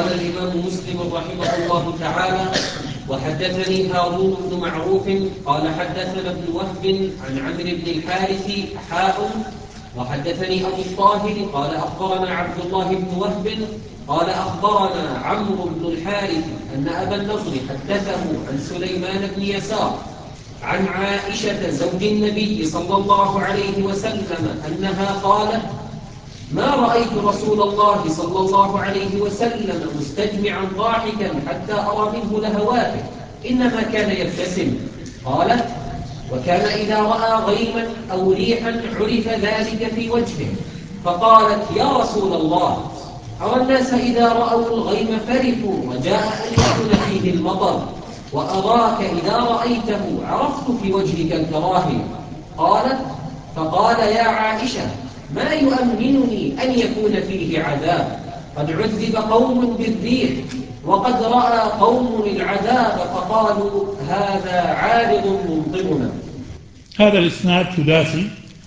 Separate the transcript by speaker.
Speaker 1: قال الإمام مسلم رحمه الله تعالى: وحدثني هارون بن معروف قال حدثنا ابن وهب عن عمرو بن الحارث وحدثني أبو الطاهر قال أخبرنا عبد الله بن وهب قال أخبرنا عمرو بن الحارث أن أبا النضر حدثه عن سليمان بن يسار عن عائشة زوج النبي صلى الله عليه وسلم أنها قالت: ما رأيت رسول الله صلى الله عليه وسلم مستجمعا ضاحكا حتى أرى منه لهواته، إنما كان يبتسم. قالت: وكان إذا رأى غيما أو ريحا عرف ذلك في وجهه، فقالت: يا رسول الله، أرى الناس إذا رأوا الغيم فرحوا رجاء أن يكون فيه المطر، وأراك إذا رأيته عرفت في وجهك الكراهية. قالت: فقال: يا عائشة، ما يؤمنني أن يكون فيه عذاب، قد عذب قوم بالريح وقد رأى قوم العذاب فقالوا هذا عارض ممطرنا.
Speaker 2: هذا الإسناد ثلاثي،